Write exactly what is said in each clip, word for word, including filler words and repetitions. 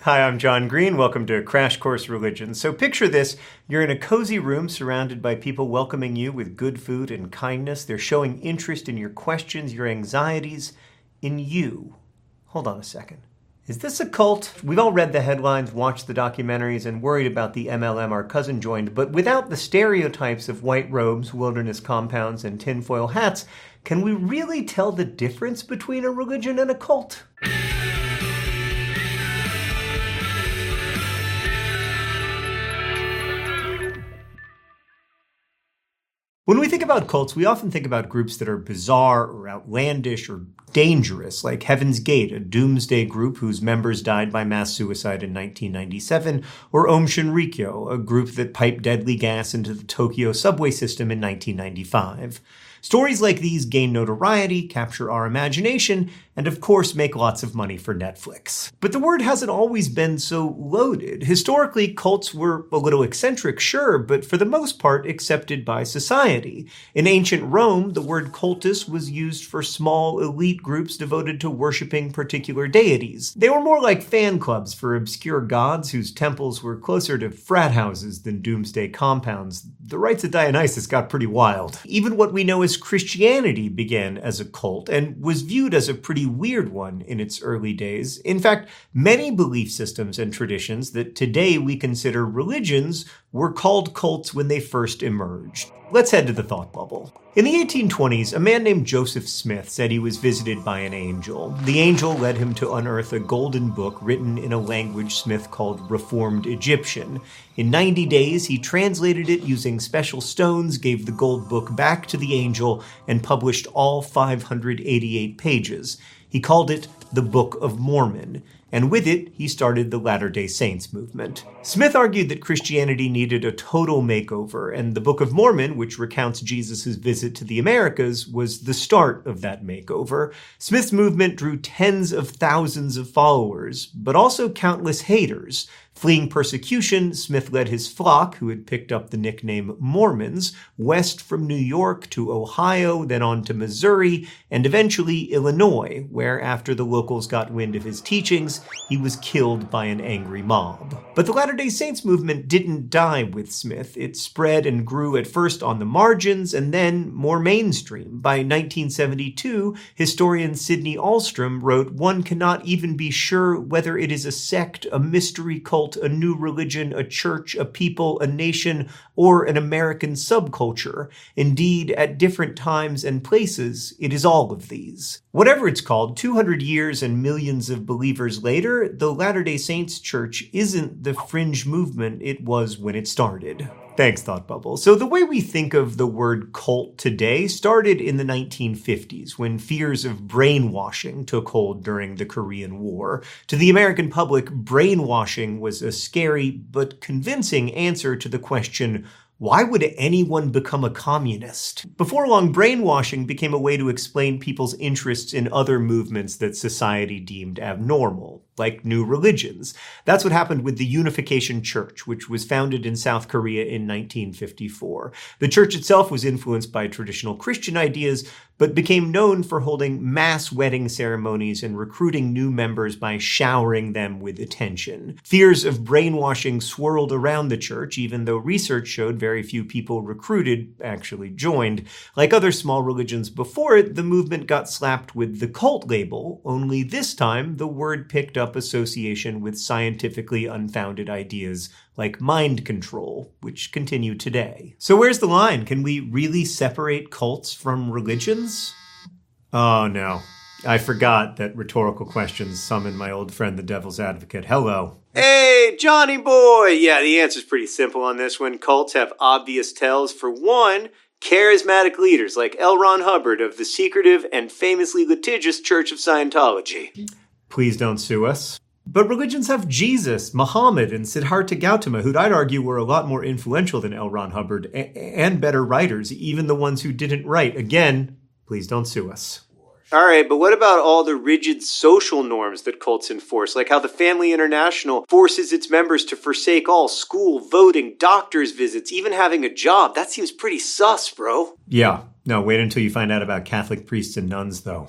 Hi, I'm John Green. Welcome to Crash Course Religion. So picture this. You're in a cozy room surrounded by people welcoming you with good food and kindness. They're showing interest in your questions, your anxieties, in you. Hold on a second. Is this a cult? We've all read the headlines, watched the documentaries, and worried about the M L M our cousin joined, but without the stereotypes of white robes, wilderness compounds, and tinfoil hats, can we really tell the difference between a religion and a cult? When we think about cults, we often think about groups that are bizarre or outlandish or dangerous, like Heaven's Gate, a doomsday group whose members died by mass suicide in nineteen ninety-seven, or Aum Shinrikyo, a group that piped deadly gas into the Tokyo subway system in nineteen ninety-five. Stories like these gain notoriety, capture our imagination, and of course make lots of money for Netflix. But the word hasn't always been so loaded. Historically, cults were a little eccentric, sure, but for the most part accepted by society. In ancient Rome, the word cultus was used for small elite groups devoted to worshipping particular deities. They were more like fan clubs for obscure gods whose temples were closer to frat houses than doomsday compounds. The rites of Dionysus got pretty wild. Even what we know as Christianity began as a cult and was viewed as a pretty weird one in its early days. In fact, many belief systems and traditions that today we consider religions were called cults when they first emerged. Let's head to the thought bubble. In the eighteen twenties, a man named Joseph Smith said he was visited by an angel. The angel led him to unearth a golden book written in a language Smith called Reformed Egyptian. In ninety days, he translated it using special stones, gave the gold book back to the angel, and published all five hundred eighty-eight pages. He called it the Book of Mormon, and with it, he started the Latter-day Saints movement. Smith argued that Christianity needed a total makeover, and the Book of Mormon, which recounts Jesus' visit to the Americas, was the start of that makeover. Smith's movement drew tens of thousands of followers, but also countless haters. Fleeing persecution, Smith led his flock, who had picked up the nickname Mormons, west from New York to Ohio, then on to Missouri, and eventually Illinois, where after the locals got wind of his teachings, he was killed by an angry mob. But the Latter-day Saints movement didn't die with Smith. It spread and grew at first on the margins and then more mainstream. By nineteen seventy-two, historian Sidney Alstrom wrote, "One cannot even be sure whether it is a sect, a mystery cult, a new religion, a church, a people, a nation, or an American subculture. Indeed, at different times and places, it is all of these." Whatever it's called, two hundred years and millions of believers later, the Latter-day Saints Church isn't the fringe movement it was when it started. Thanks, Thought Bubble. So the way we think of the word cult today started in the nineteen fifties, when fears of brainwashing took hold during the Korean War. To the American public, brainwashing was a scary but convincing answer to the question, why would anyone become a communist? Before long, brainwashing became a way to explain people's interests in other movements that society deemed abnormal, like new religions. That's what happened with the Unification Church, which was founded in South Korea in nineteen fifty-four. The church itself was influenced by traditional Christian ideas, but became known for holding mass wedding ceremonies and recruiting new members by showering them with attention. Fears of brainwashing swirled around the church, even though research showed very few people recruited actually joined. Like other small religions before it, the movement got slapped with the cult label, only this time the word picked up association with scientifically unfounded ideas like mind control, which continue today. So where's the line? Can we really separate cults from religions? Oh no, I forgot that rhetorical questions summon my old friend the devil's advocate. Hello. Hey, Johnny boy! Yeah, the answer's pretty simple on this one. Cults have obvious tells. For one, charismatic leaders like L. Ron Hubbard of the secretive and famously litigious Church of Scientology. Please don't sue us. But religions have Jesus, Muhammad, and Siddhartha Gautama, who'd I'd argue were a lot more influential than L. Ron Hubbard, a- and better writers, even the ones who didn't write. Again, please don't sue us. All right, but what about all the rigid social norms that cults enforce, like how the Family International forces its members to forsake all school, voting, doctor's visits, even having a job? That seems pretty sus, bro. Yeah, no, wait until you find out about Catholic priests and nuns, though.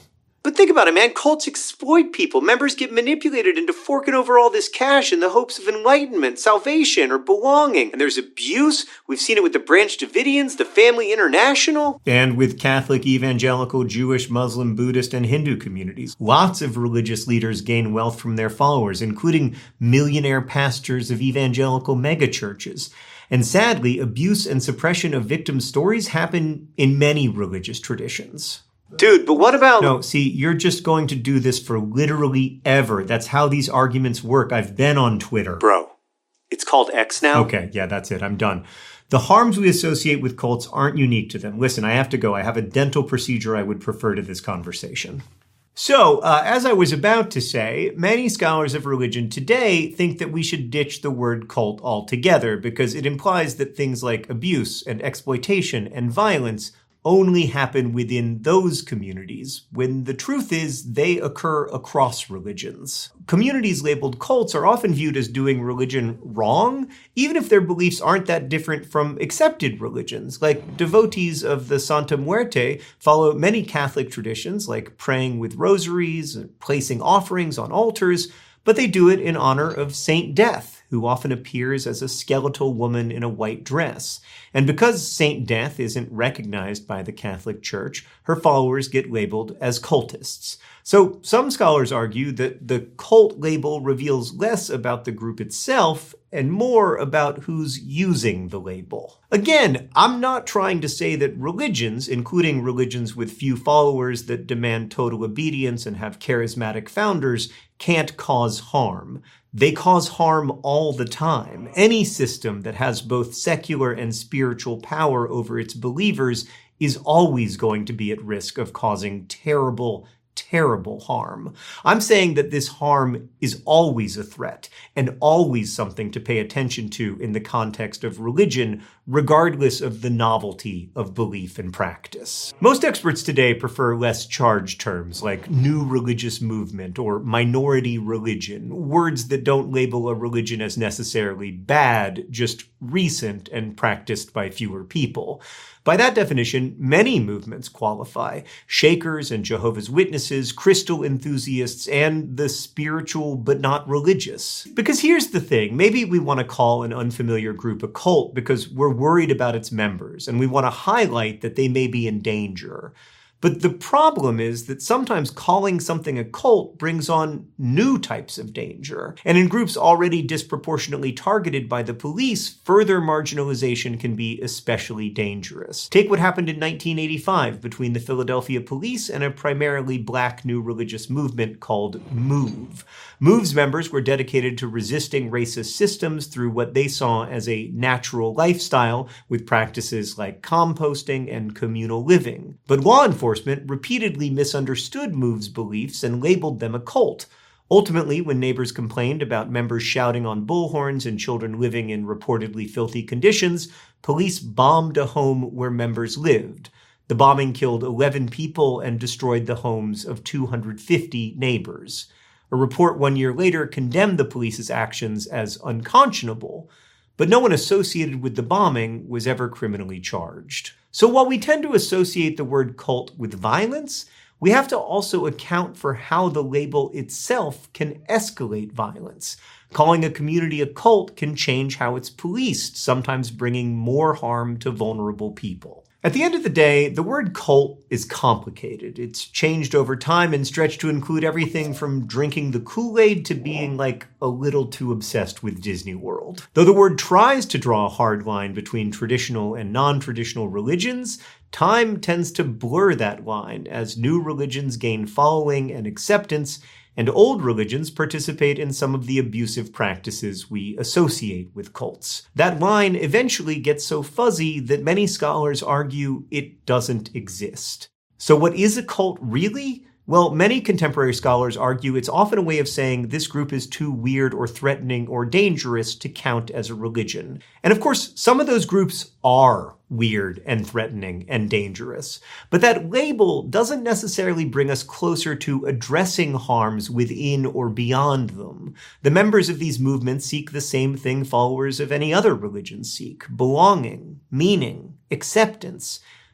But think about it, man. Cults exploit people. Members get manipulated into forking over all this cash in the hopes of enlightenment, salvation, or belonging. And there's abuse. We've seen it with the Branch Davidians, the Family International. And with Catholic, evangelical, Jewish, Muslim, Buddhist, and Hindu communities. Lots of religious leaders gain wealth from their followers, including millionaire pastors of evangelical megachurches. And sadly, abuse and suppression of victim stories happen in many religious traditions. Dude, but what about... No, see, you're just going to do this for literally ever. That's how these arguments work. I've been on Twitter. Bro, it's called X now? Okay, yeah, that's it. I'm done. The harms we associate with cults aren't unique to them. Listen, I have to go. I have a dental procedure I would prefer to this conversation. So, uh, as I was about to say, many scholars of religion today think that we should ditch the word cult altogether because it implies that things like abuse and exploitation and violence only happen within those communities, when the truth is they occur across religions. Communities labeled cults are often viewed as doing religion wrong, even if their beliefs aren't that different from accepted religions. Like devotees of the Santa Muerte follow many Catholic traditions, like praying with rosaries and placing offerings on altars, but they do it in honor of Saint Death, who often appears as a skeletal woman in a white dress. And because Saint Death isn't recognized by the Catholic Church, her followers get labeled as cultists. So some scholars argue that the cult label reveals less about the group itself and more about who's using the label. Again, I'm not trying to say that religions, including religions with few followers that demand total obedience and have charismatic founders, can't cause harm. They cause harm all the time. Any system that has both secular and spiritual power over its believers is always going to be at risk of causing terrible, terrible harm. I'm saying that this harm is always a threat and always something to pay attention to in the context of religion, regardless of the novelty of belief and practice. Most experts today prefer less charged terms like new religious movement or minority religion, words that don't label a religion as necessarily bad, just recent and practiced by fewer people. By that definition, many movements qualify. Shakers and Jehovah's Witnesses, crystal enthusiasts, and the spiritual but not religious. Because here's the thing, maybe we want to call an unfamiliar group a cult because we're worried about its members, and we want to highlight that they may be in danger. But the problem is that sometimes calling something a cult brings on new types of danger. And in groups already disproportionately targeted by the police, further marginalization can be especially dangerous. Take what happened in nineteen eighty-five between the Philadelphia police and a primarily black new religious movement called MOVE. MOVE's members were dedicated to resisting racist systems through what they saw as a natural lifestyle with practices like composting and communal living. But law enforcement Enforcement repeatedly misunderstood MOVE's beliefs and labeled them a cult. Ultimately, when neighbors complained about members shouting on bullhorns and children living in reportedly filthy conditions, police bombed a home where members lived. The bombing killed eleven people and destroyed the homes of two hundred fifty neighbors. A report one year later condemned the police's actions as unconscionable, but no one associated with the bombing was ever criminally charged. So while we tend to associate the word cult with violence, we have to also account for how the label itself can escalate violence. Calling a community a cult can change how it's policed, sometimes bringing more harm to vulnerable people. At the end of the day, the word cult is complicated. It's changed over time and stretched to include everything from drinking the Kool-Aid to being like a little too obsessed with Disney World. Though the word tries to draw a hard line between traditional and non-traditional religions, time tends to blur that line as new religions gain following and acceptance, and old religions participate in some of the abusive practices we associate with cults. That line eventually gets so fuzzy that many scholars argue it doesn't exist. So what is a cult really? Well, many contemporary scholars argue it's often a way of saying this group is too weird or threatening or dangerous to count as a religion. And of course, some of those groups are weird and threatening and dangerous. But that label doesn't necessarily bring us closer to addressing harms within or beyond them. The members of these movements seek the same thing followers of any other religion seek: belonging, meaning, acceptance.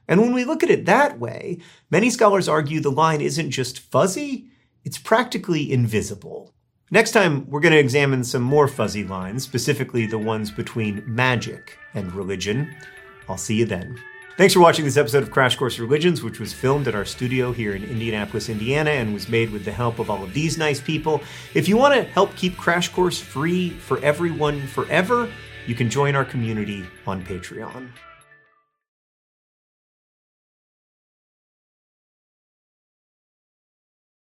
And when we look at it that way, many scholars argue the line isn't just fuzzy, it's practically invisible. Next time, we're going to examine some more fuzzy lines, specifically the ones between magic and religion. I'll see you then. Thanks for watching this episode of Crash Course Religions, which was filmed at our studio here in Indianapolis, Indiana, and was made with the help of all of these nice people. If you want to help keep Crash Course free for everyone forever, you can join our community on Patreon.